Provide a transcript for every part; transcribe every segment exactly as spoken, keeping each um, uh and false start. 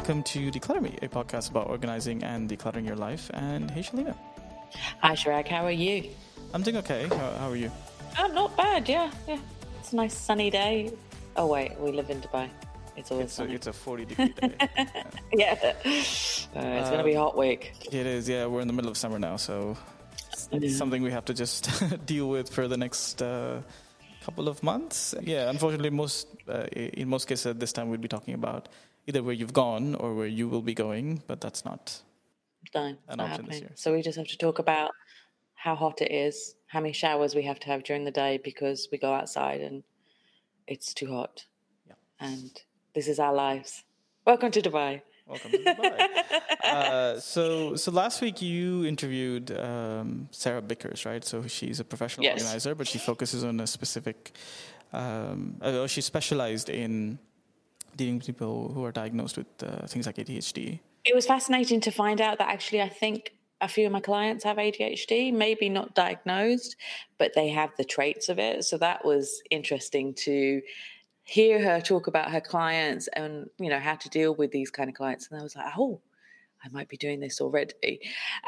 welcome to Declutter Me, a podcast about organizing and decluttering your life. And hey, Shalina. Hi, Chirag. How are you? I'm doing okay. How, how are you? I'm not bad, yeah. yeah. It's a nice sunny day. Oh, wait, we live in Dubai. It's always it's sunny. A, it's a forty degree day. yeah. Uh, it's um, going to be a hot week. It is, yeah. We're in the middle of summer now, so it's, it's something we have to just deal with for the next uh, couple of months. Yeah, unfortunately, most uh, in most cases at this time we'd be talking about either where you've gone or where you will be going, but that's not no, an not option happening. this year. So we just have to talk about how hot it is, how many showers we have to have during the day because we go outside and it's too hot. Yeah. And this is our lives. Welcome to Dubai. Welcome to Dubai. uh, so, so last week you interviewed um, Sarah Bickers, right? So she's a professional yes. organizer, but she focuses on a specific. Um, uh, she specialized in dealing with people who are diagnosed with uh, things like A D H D. It was fascinating to find out that actually I think a few of my clients have A D H D, maybe not diagnosed, but they have the traits of it. So that was interesting to hear her talk about her clients and, you know, how to deal with these kind of clients. And I was like, oh, I might be doing this already.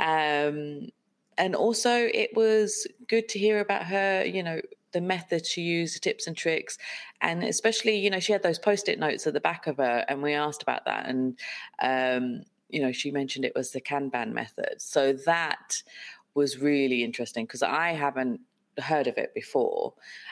Um, and also it was good to hear about her, you know, the methods she used, the tips and tricks. And especially, you know, she had those Post-it notes at the back of her and we asked about that. And, um, you know, she mentioned it was the Kanban method. So that was really interesting because I haven't heard of it before.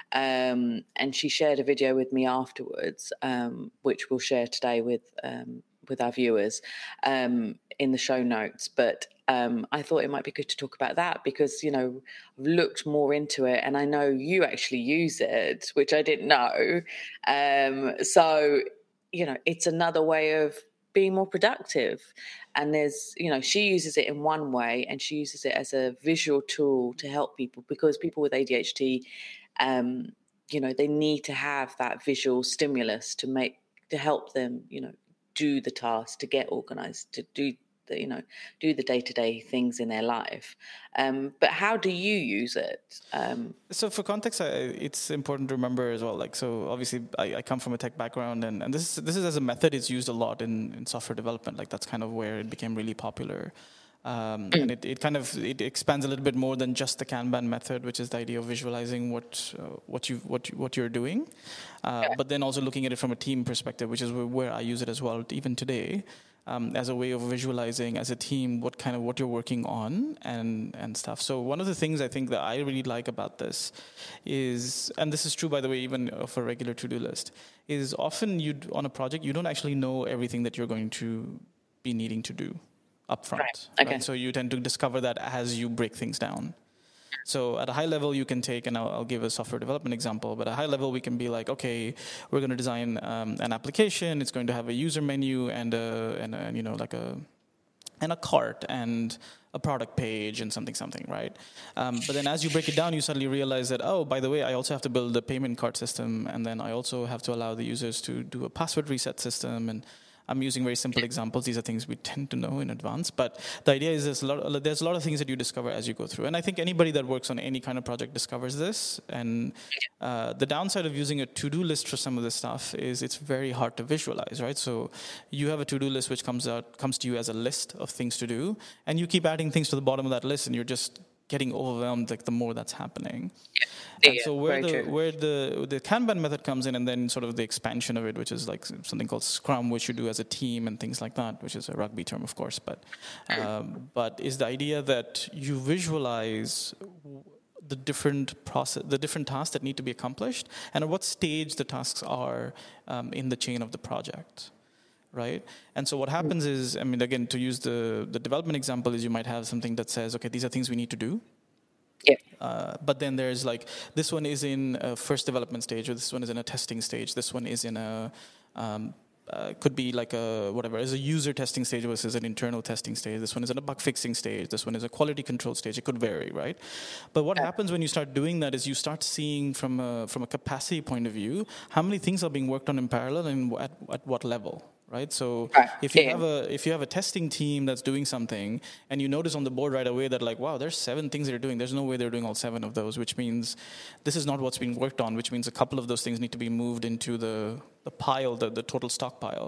Um, and she shared a video with me afterwards, um, which we'll share today with um, with our viewers um, in the show notes. But um, I thought it might be good to talk about that because, you know, I've looked more into it and I know you actually use it, which I didn't know. Um, so, you know, it's another way of being more productive. And there's, you know, she uses it in one way and she uses it as a visual tool to help people because people with A D H D, um, you know, they need to have that visual stimulus to make, to help them, you know, do the task, to get organized, to do the, you know, do the day-to-day things in their life. Um, but how do you use it? Um, so for context, I, it's important to remember as well. Like, so obviously I, I come from a tech background and, and this is, this is as a method, it's used a lot in, in software development. Like that's kind of where it became really popular. Um, and it, it kind of, it expands a little bit more than just the Kanban method, which is the idea of visualizing what, uh, what you, what, you, what you're doing. Uh, but then also looking at it from a team perspective, which is where, where I use it as well, even today. Um, as a way of visualizing as a team what kind of what you're working on and and stuff. So one of the things I think that I really like about this is, and this is true by the way even of a regular to-do list, is often you on a project you don't actually know everything that you're going to be needing to do up front. Right. Okay. Right? So you tend to discover that as you break things down. So at a high level, you can take, and I'll, I'll give a software development example, but at a high level, we can be like, okay, we're going to design um, an application. It's going to have a user menu and a, and a, you know, like a, and a cart and a product page and something, something, right? Um, but then as you break it down, you suddenly realize that, oh, by the way, I also have to build a payment card system, and then I also have to allow the users to do a password reset system, and I'm using very simple examples. These are things we tend to know in advance. But the idea is there's a lot, there's a lot of things that you discover as you go through. And I think anybody that works on any kind of project discovers this. And uh, the downside of using a to-do list for some of this stuff is it's very hard to visualize, right? So you have a to-do list which comes out comes to you as a list of things to do. And you keep adding things to the bottom of that list and you're just getting overwhelmed like the more that's happening. Yeah, and so where the true. where the the Kanban method comes in, and then sort of the expansion of it, which is like something called Scrum, which you do as a team and things like that, which is a rugby term, of course, but um, but is the idea that you visualize the different process, the different tasks that need to be accomplished, and at what stage the tasks are um, in the chain of the project. Right? And so what happens is, I mean, again, to use the, the development example is you might have something that says, okay, these are things we need to do. Yeah. Uh, but then there's like, this one is in a first development stage, or this one is in a testing stage. This one is in a, um, uh, could be like a, whatever, is a user testing stage versus an internal testing stage. This one is in a bug fixing stage. This one is a quality control stage. It could vary, right? But what yeah. happens when you start doing that is you start seeing from a, from a capacity point of view, how many things are being worked on in parallel and at, at what level. Right. So right. if you yeah. have a if you have a testing team that's doing something and you notice on the board right away that like, wow, there's seven things they're doing. There's no way they're doing all seven of those, which means this is not what's being worked on, which means a couple of those things need to be moved into the, the pile, the, the total stockpile.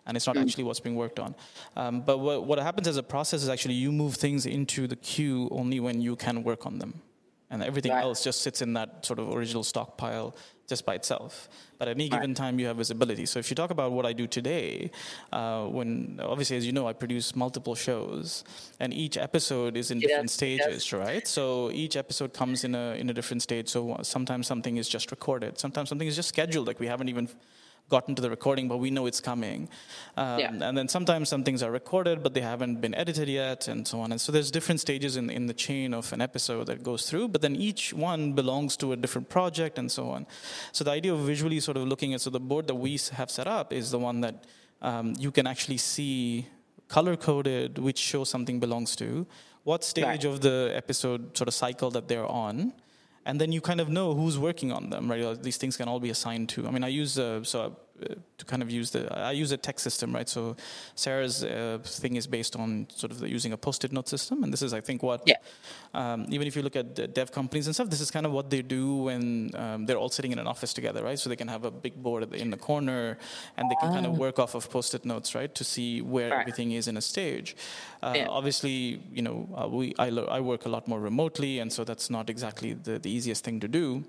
and it's not mm. actually what's being worked on. Um, but what, what happens as a process is actually you move things into the queue only when you can work on them. And everything right. else just sits in that sort of original stockpile just by itself. But at any given right. time, you have visibility. So if you talk about what I do today, uh, when obviously, as you know, I produce multiple shows, and each episode is in yes, different stages, yes. right? So each episode comes in a in a different stage. So sometimes something is just recorded. Sometimes something is just scheduled, like we haven't even gotten to the recording, but we know it's coming. Um, yeah. And then sometimes some things are recorded, but they haven't been edited yet, and so on. And so there's different stages in, in the chain of an episode that goes through, but then each one belongs to a different project and so on. So the idea of visually sort of looking at, so the board that we have set up is the one that um, you can actually see color-coded, which shows something belongs to, what stage right. of the episode sort of cycle that they're on, and then you kind of know who's working on them, right? These things can all be assigned to. I mean, I use uh, so uh, to kind of use the I use a text system, right? So Sarah's uh, thing is based on sort of the, using a post-it note system, and this is, I think, what yeah. um, even if you look at the dev companies and stuff, this is kind of what they do when um, they're all sitting in an office together, right? So they can have a big board in the corner, and they can oh. kind of work off of post-it notes, right, to see where right. everything is in a stage. Uh, yeah. Obviously, you know, uh, we I, lo- I work a lot more remotely, and so that's not exactly the, the easiest thing to do.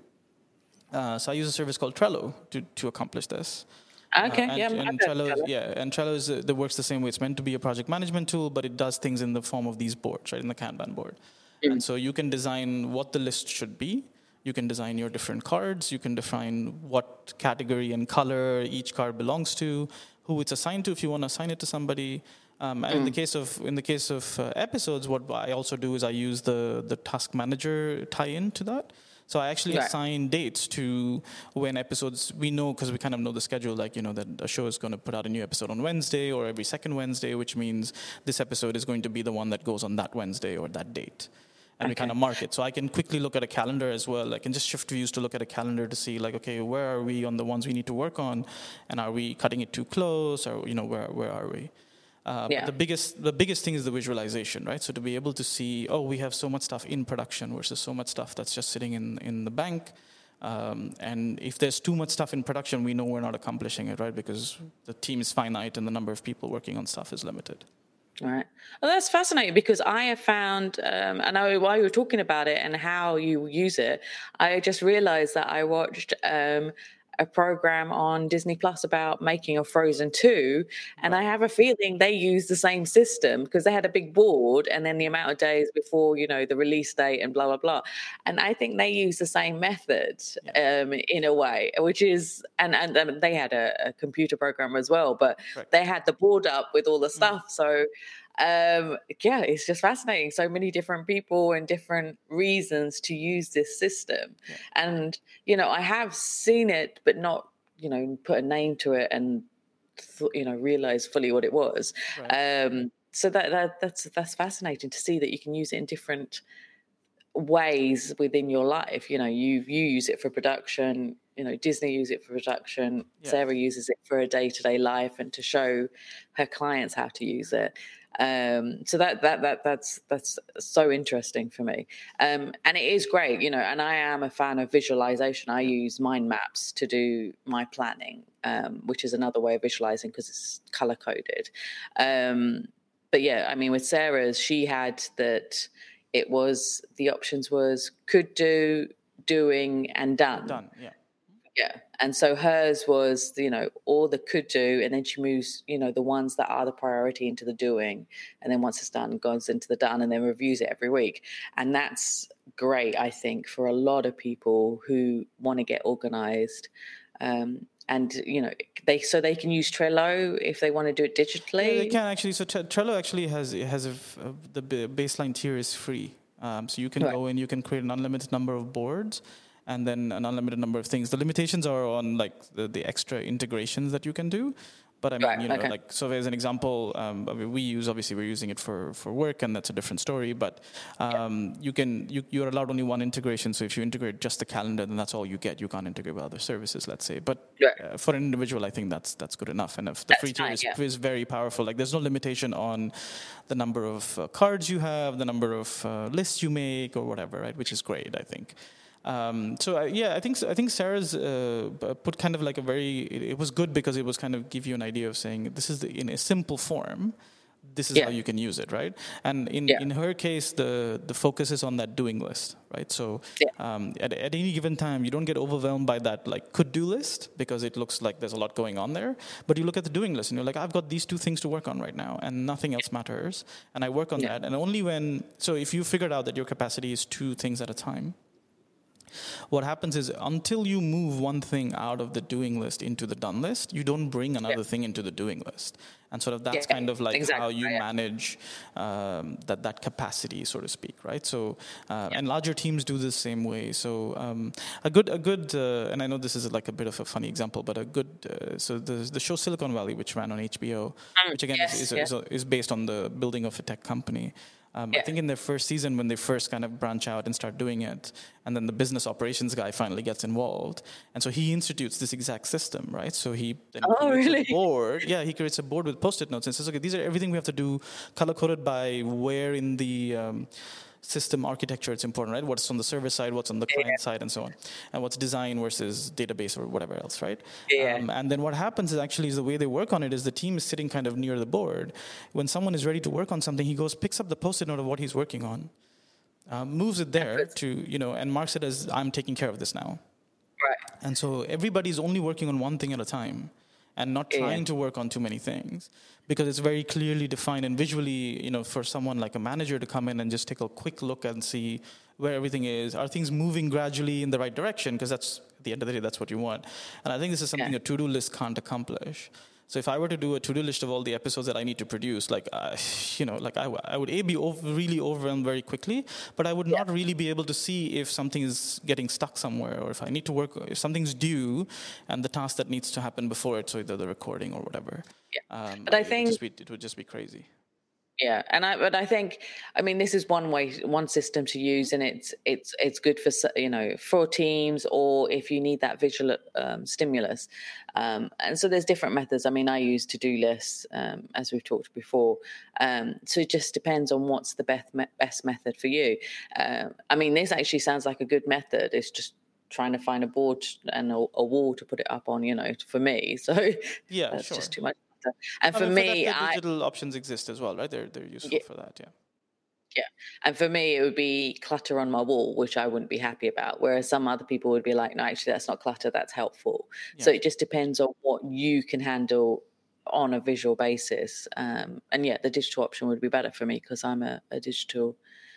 Uh, so I use a service called Trello to, to accomplish this. Okay, uh, and, yeah, and Trello, Trello, yeah, and Trello is uh, that works the same way. It's meant to be a project management tool, but it does things in the form of these boards, right, in the Kanban board. Mm. And so you can design what the list should be. You can design your different cards. You can define what category and color each card belongs to, who it's assigned to if you want to assign it to somebody. Um, and mm. in the case of in the case of uh, episodes, what I also do is I use the the task manager tie-in to that. So I actually right. assign dates to when episodes, we know, because we kind of know the schedule, like, you know, that a show is going to put out a new episode on Wednesday or every second Wednesday, which means this episode is going to be the one that goes on that Wednesday or that date. And okay. we kind of mark it. So I can quickly look at a calendar as well. I can just shift views to look at a calendar to see, like, okay, where are we on the ones we need to work on? And are we cutting it too close? Or, you know, where where are we? Uh, yeah. The biggest the biggest thing is the visualization, right? So to be able to see, oh, we have so much stuff in production versus so much stuff that's just sitting in, in the bank. Um, and if there's too much stuff in production, we know we're not accomplishing it, right? Because the team is finite and the number of people working on stuff is limited. All right. Well, that's fascinating, because I have found, um, I know while you were talking about it and how you use it, I just realized that I watched um, a program on Disney Plus about making a Frozen two, and right. I have a feeling they use the same system, because they had a big board and then the amount of days before, you know, the release date and blah, blah, blah. And I think they use the same method yeah. um, in a way, which is, and, and, and they had a, a computer program as well, but right. they had the board up with all the stuff. Mm. So Um, yeah, it's just fascinating. So many different people and different reasons to use this system. Yeah. And, you know, I have seen it, but not, you know, put a name to it and, th- you know, realize fully what it was. Right. Um, so that, that that's that's fascinating to see that you can use it in different ways within your life. You know, you you use it for production. You know, Disney use it for production. Yeah. Sarah uses it for a day-to-day life and to show her clients how to use it. Um, so that that that that's that's so interesting for me, um, and it is great, you know. And I am a fan of visualization. I use mind maps to do my planning, um, which is another way of visualizing because it's color coded. Um, but yeah, I mean, with Sarah's, she had that. It was the options was could do, doing, and done. Done, yeah. Yeah. And so hers was, you know, all the could do, and then she moves, you know, the ones that are the priority into the doing. And then once it's done, goes into the done and then reviews it every week. And that's great, I think, for a lot of people who want to get organized. Um, and, you know, they so they can use Trello if they want to do it digitally. Yeah, they can actually. So Trello actually has, has a, a, the baseline tier is free. Um, so you can right. go in, you can create an unlimited number of boards, and then an unlimited number of things. The limitations are on like the, the extra integrations that you can do. But I mean, right, you know, okay. like, so as an example, um, I mean, we use, obviously we're using it for, for work, and that's a different story, but um, yeah. you can, you, you're allowed only one integration. So if you integrate just the calendar, then that's all you get. You can't integrate with other services, let's say. But right. uh, for an individual, I think that's, that's good enough. And if the that's free tier is, yeah. is very powerful, like there's no limitation on the number of uh, cards you have, the number of uh, lists you make or whatever, right? Which is great, I think. Um, so uh, yeah, I think I think Sarah's uh, b- put kind of like a very. It, it was good because it was kind of give you an idea of saying this is the, in a simple form. This is Yeah. how you can use it, right? And in, Yeah. in her case, the the focus is on that doing list, right? So Yeah. um, at, at any given time, you don't get overwhelmed by that like could do list because it looks like there's a lot going on there. But you look at the doing list and you're like, I've got these two things to work on right now, and nothing else matters. And I work on Yeah. that, and only when so if you figured out that your capacity is two things at a time. What happens is until you move one thing out of the doing list into the done list, you don't bring another Yeah. thing into the doing list. And sort of that's Yeah, kind of like exactly, how you yeah. manage um, that that capacity, so to speak, right? So uh, and larger teams do the same way. So um, a good a good uh, and I know this is like a bit of a funny example, but a good uh, so the the show Silicon Valley, which ran on H B O, Mm, which again yes, is is, yeah. is, is based on the building of a tech company. Um, I Yeah. think in their first season, when they first kind of branch out and start doing it, and then the business operations guy finally gets involved, and so he institutes this exact system, right? So he then Oh, creates really? a board. Yeah, he creates a board with post-it notes and says, okay, these are everything we have to do, color-coded by where in the um, system architecture it's important, right? What's on the server side, what's on the client Yeah. side, and so on, and what's design versus database or whatever else, right? Yeah. Um, and then what happens is actually is the way they work on it is the team is sitting kind of near the board. When someone is ready to work on something, he goes, picks up the post-it note of what he's working on, uh, moves it there to, you know, and marks it as I'm taking care of this now. Right. And so everybody's only working on one thing at a time and not trying Yeah. to work on too many things because it's very clearly defined and visually, you know, for someone like a manager to come in and just take a quick look and see where everything is. Are things moving gradually in the right direction? Because that's, at the end of the day, that's what you want. And I think this is something Yeah. a to-do list can't accomplish. So if I were to do a to-do list of all the episodes that I need to produce, like, uh, you know, like I, I would A, be over, really overwhelmed very quickly, but I would Yeah. not really be able to see if something is getting stuck somewhere or if I need to work, if something's due and the task that needs to happen before it, so either the recording or whatever. Yeah. Um, But I it would think just be, it would just be crazy. Yeah, and I but I think I mean this is one way, one system to use, and it's it's it's good for s- you know for teams or if you need that visual um, stimulus. Um, and so there's different methods. I mean, I use to do lists um, as we've talked before. Um, so it just depends on what's the best me- best method for you. Um, I mean, this actually sounds like a good method. It's just trying to find a board and a, a wall to put it up on. You know, for me, so Yeah, that's sure. just too much. And I for mean, for me, that, the I digital options exist as well, right? They're they're useful yeah, for that. Yeah. yeah. And for me, it would be clutter on my wall, which I wouldn't be happy about. Whereas some other people would be like, no, actually, that's not clutter, that's helpful. Yeah. So it just depends on what you can handle on a visual basis. Um, and yeah, the digital option would be better for me because I'm a, a digital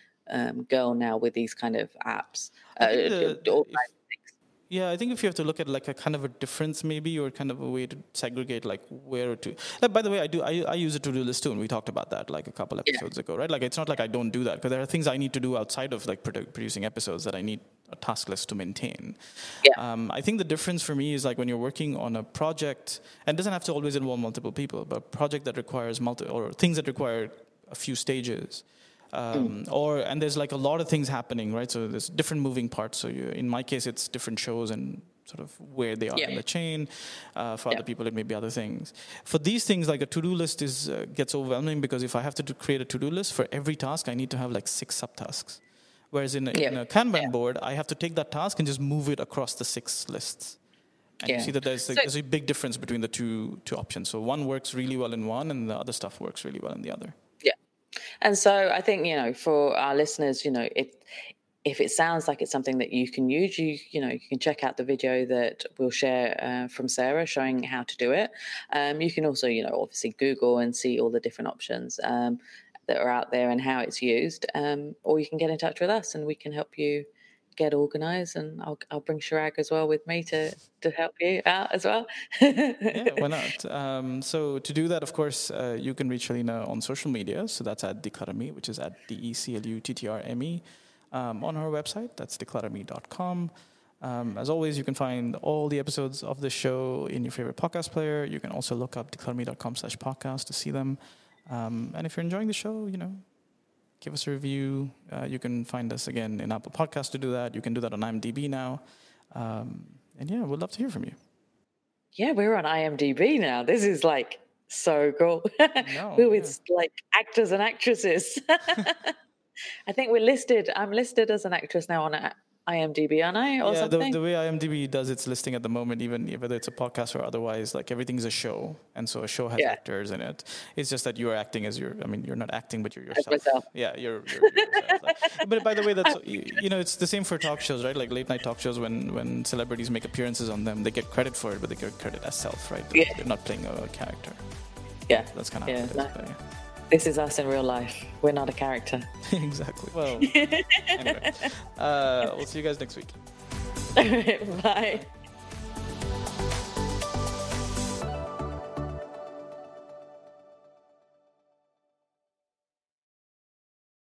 um, girl now with these kind of apps. I think Uh, the, the all if, yeah, I think if you have to look at like a kind of a difference maybe or kind of a way to segregate like where to like by the way I do I, I use a to-do list too and we talked about that like a couple episodes yeah. ago, right? Like it's not like I don't do that because there are things I need to do outside of like produ- producing episodes that I need a task list to maintain. Yeah. Um, I think the difference for me is like when you're working on a project and it doesn't have to always involve multiple people, but a project that requires multi or things that require a few stages. Um, mm. Or and there's like a lot of things happening, right? So there's different moving parts. So you, in my case, it's different shows and sort of where they are yeah. in the chain. Uh, for yeah. other people, it may be other things. For these things, like a to-do list is uh, gets overwhelming because if I have to do, create a to-do list for every task, I need to have like six subtasks. Whereas in a, yeah. in a Kanban yeah. board, I have to take that task and just move it across the six lists. And yeah. you see that there's, like, so, there's a big difference between the two two options. So one works really well in one, and the other stuff works really well in the other. And so I think, you know, for our listeners, you know, if if it sounds like it's something that you can use, you you know, you can check out the video that we'll share uh, from Sarah showing how to do it. Um, you can also, you know, obviously Google and see all the different options um, that are out there and how it's used. Um, or you can get in touch with us and we can help you get organized, and I'll I'll bring Chirag as well with me to to help you out as well. Yeah, why not? Um, so to do that, of course, uh, you can reach Alina on social media. So that's at Declutter Me, which is at D E C L U T T R M E. Um, on her website, that's declutter me dot com. Um, as always, you can find all the episodes of the show in your favorite podcast player. You can also look up declutter me dot com slash podcast to see them. Um, and if you're enjoying the show, you know, give us a review. Uh, you can find us again in Apple Podcasts to do that. You can do that on IMDb now. Um, and yeah, we'd love to hear from you. Yeah, we're on IMDb now. This is like so cool. No, we're yeah. with like actors and actresses. I think we're listed. I'm listed as an actress now on IMDb, aren't I, or yeah, something? the, the way IMDb does its listing at the moment, even whether it's a podcast or otherwise, like everything's a show, and so a show has Yeah. actors in it. It's just that you are acting as your. I mean, you're not acting, but you're yourself. myself. Yeah, you're. you're, you're yourself. Like- but by the way, that's you, you know, it's the same for talk shows, right? Like late night talk shows, when when celebrities make appearances on them, they get credit for it, but they get credit as self, right? Yeah. They're not playing a character. Yeah. That's kind of Yeah, how it is. no. But yeah. This is us in real life. We're not a character. Exactly. Well, anyway, uh, we'll see you guys next week. Bye.